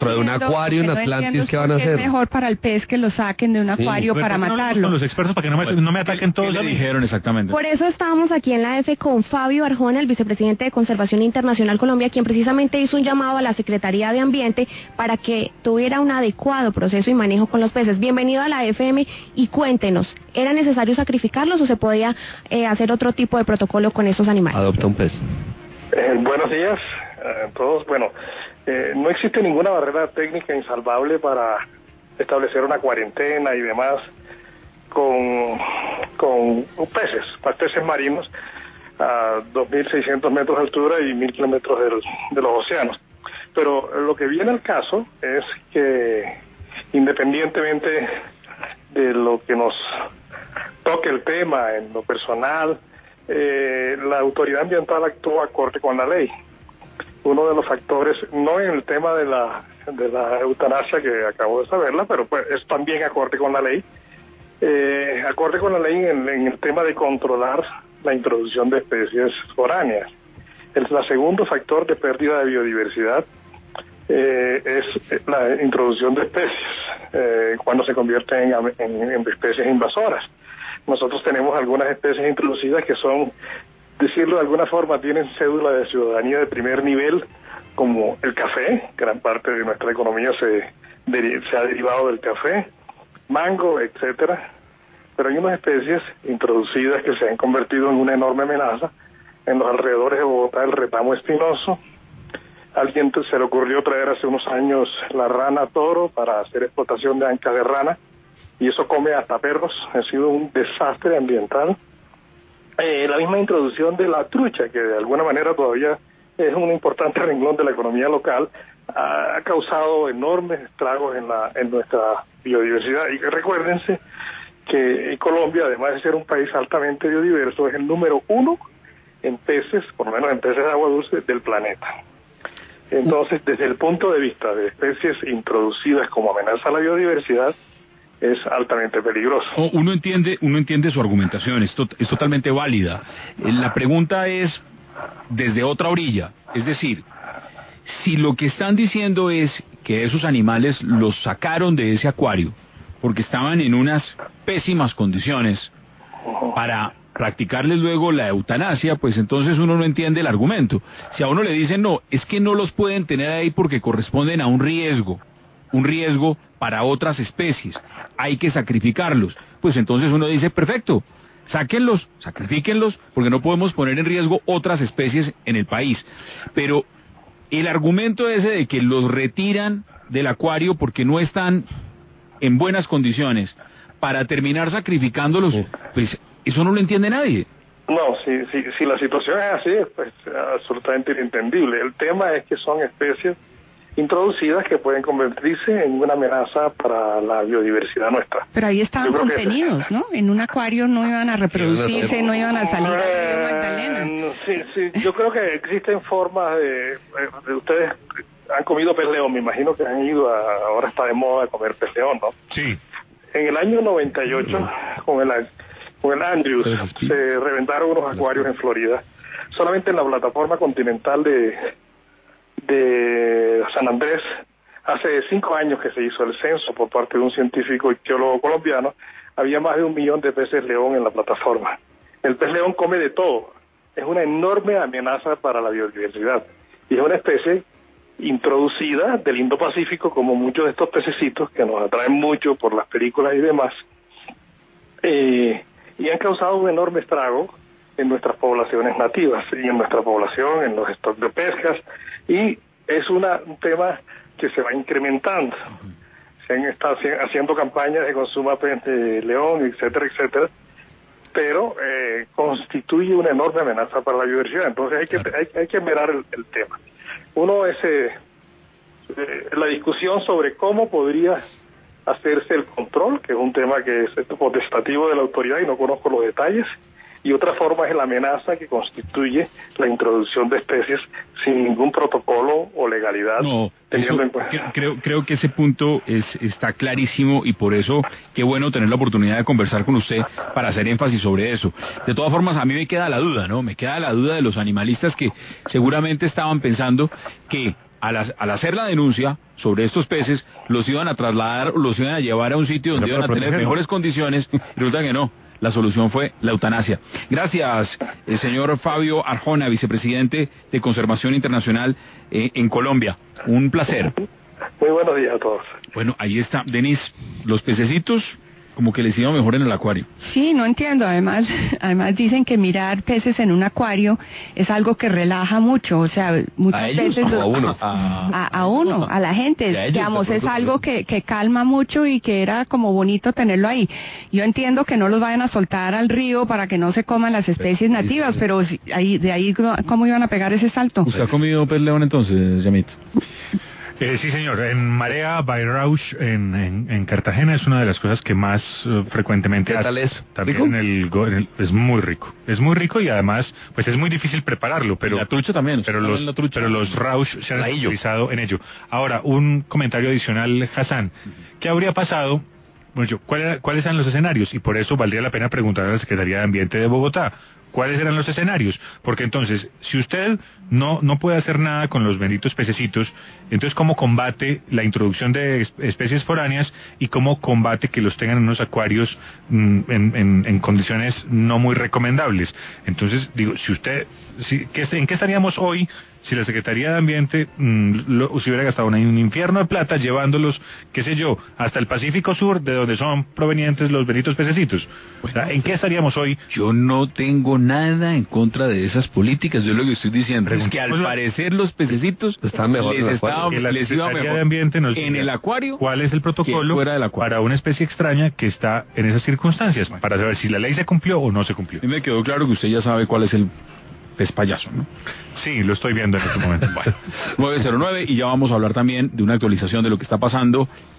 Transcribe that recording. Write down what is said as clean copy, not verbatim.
dentro de un acuario en Atlantis, ¿qué van a hacer? Es mejor para el pez que lo saquen de un acuario para matarlo. Con los expertos para que no me ataquen todos. ¿Qué le dijeron exactamente? Por eso estábamos aquí en la F con Fabio Arjona, el vicepresidente de Conservación Internacional Colombia, quien precisamente hizo un llamado a la Secretaría de Ambiente para que tuviera un adecuado proceso y manejo con los peces. Bienvenido a la FM y cuéntenos, ¿era necesario sacrificarlos o se podía hacer otro tipo de protocolo con estos animales? Adopta un pez. Buenos días a todos. Bueno, no existe ninguna barrera técnica insalvable para establecer una cuarentena y demás con peces marinos a 2.600 metros de altura y 1.000 kilómetros de los océanos. Pero lo que viene al caso es que, independientemente de lo que nos toque el tema en lo personal, la autoridad ambiental actuó acorde con la ley. Uno de los factores, no en el tema de la eutanasia, que acabo de saberla, pero pues es también acorde con la ley. Acorde con la ley en el tema de controlar la introducción de especies foráneas. El segundo factor de pérdida de biodiversidad es la introducción de especies, cuando se convierten en especies invasoras. Nosotros tenemos algunas especies introducidas que son, decirlo de alguna forma, tienen cédula de ciudadanía de primer nivel, como el café. Gran parte de nuestra economía se ha derivado del café, mango, etcétera. Pero hay unas especies introducidas que se han convertido en una enorme amenaza. En los alrededores de Bogotá, el retamo espinoso. A alguien se le ocurrió traer hace unos años la rana toro para hacer explotación de ancas de rana, y eso come hasta perros. Ha sido un desastre ambiental. La misma introducción de la trucha, que de alguna manera todavía es un importante renglón de la economía local, ha causado enormes estragos en nuestra biodiversidad. Y recuérdense que Colombia, además de ser un país altamente biodiverso, es el número 1 en peces, por lo menos en peces de agua dulce, del planeta. Entonces, desde el punto de vista de especies introducidas como amenaza a la biodiversidad, es altamente peligroso. Uno entiende su argumentación, es totalmente válida. La pregunta es desde otra orilla, es decir, si lo que están diciendo es que esos animales los sacaron de ese acuario porque estaban en unas pésimas condiciones para practicarles luego la eutanasia, pues entonces uno no entiende el argumento. Si a uno le dicen, no, es que no los pueden tener ahí porque corresponden a un riesgo para otras especies, hay que sacrificarlos, pues entonces uno dice, perfecto, sáquenlos, sacrifíquenlos, porque no podemos poner en riesgo otras especies en el país. Pero el argumento ese de que los retiran del acuario porque no están en buenas condiciones, para terminar sacrificándolos, pues eso no lo entiende nadie. No, si la situación es así, pues absolutamente inentendible. El tema es que son especies introducidas que pueden convertirse en una amenaza para la biodiversidad nuestra. Pero ahí estaban contenidos, ¿no? En un acuario no iban a reproducirse, no iban a salir al río Magdalena. Sí, yo creo que existen formas de ustedes han comido pez león, me imagino que han ido ahora está de moda comer pez león, ¿no? Sí. En el año 98, con el Andrews, se reventaron unos acuarios en Florida. Solamente en la plataforma continental de San Andrés, hace 5 años que se hizo el censo por parte de un científico y geólogo colombiano, había más de 1 millón de peces león en la plataforma. El pez león come de todo, es una enorme amenaza para la biodiversidad y es una especie introducida del Indo-Pacífico, como muchos de estos pececitos que nos atraen mucho por las películas y demás, y han causado un enorme estrago en nuestras poblaciones nativas y en nuestra población, en los stocks de pescas, y es un tema que se va incrementando. Se han estado haciendo campañas de consumo de león, etcétera, etcétera, pero constituye una enorme amenaza para la biodiversidad. Entonces hay que mirar el tema. Uno es la discusión sobre cómo podría hacerse el control, que es un tema que es potestativo de la autoridad y no conozco los detalles, y otra forma es la amenaza que constituye la introducción de especies sin ningún protocolo o legalidad. No, creo que ese punto está clarísimo y por eso qué bueno tener la oportunidad de conversar con usted para hacer énfasis sobre eso. De todas formas, a mí me queda la duda, ¿no? Me queda la duda de los animalistas que seguramente estaban pensando que al hacer la denuncia sobre estos peces, los iban a trasladar, los iban a llevar a un sitio donde iban a tener mejores condiciones, y resulta que no. La solución fue la eutanasia. Gracias, el señor Fabio Arjona, vicepresidente de Conservación Internacional en Colombia. Un placer. Muy buenos días a todos. Bueno, ahí está. Denise, los pececitos como que les iba mejor en el acuario. Sí, no entiendo. Además dicen que mirar peces en un acuario es algo que relaja mucho. O sea, muchas ¿A ellos veces o a uno? A uno, a la gente. A ellos, digamos, es algo que calma mucho y que era como bonito tenerlo ahí. Yo entiendo que no los vayan a soltar al río para que no se coman las especies nativas, pero de ahí, ¿cómo iban a pegar ese salto? ¿Usted ha comido pez león entonces, Yamit? Sí, señor. En Marea Bayreuth, en Cartagena, es una de las cosas que más frecuentemente ¿Qué tal es? También es muy rico. Es muy rico y además, pues es muy difícil prepararlo, pero la trucha también. Pero los rauch se han especializado en ello. Ahora, un comentario adicional, Hassan. ¿Qué habría pasado? Bueno, ¿cuáles eran los escenarios? Y por eso valdría la pena preguntar a la Secretaría de Ambiente de Bogotá. ¿Cuáles eran los escenarios? Porque entonces, si usted no puede hacer nada con los benditos pececitos, entonces ¿cómo combate la introducción de especies foráneas y cómo combate que los tengan en unos acuarios en condiciones no muy recomendables? Entonces, digo, ¿en qué estaríamos hoy si la Secretaría de Ambiente se hubiera gastado un infierno de plata llevándolos, qué sé yo, hasta el Pacífico Sur, de donde son provenientes los benditos pececitos? Bueno, ¿en qué estaríamos hoy? Yo no tengo nada en contra de esas políticas. Yo lo que estoy diciendo es que al parecer los pececitos están mejor les iba mejor de Ambiente nos en el acuario. ¿Cuál es el protocolo fuera del acuario para una especie extraña que está en esas circunstancias? Para saber si la ley se cumplió o no se cumplió. A mí me quedó claro que usted ya sabe cuál es el pez payaso, ¿no? Sí, lo estoy viendo en este momento. Bueno, 909, y ya vamos a hablar también de una actualización de lo que está pasando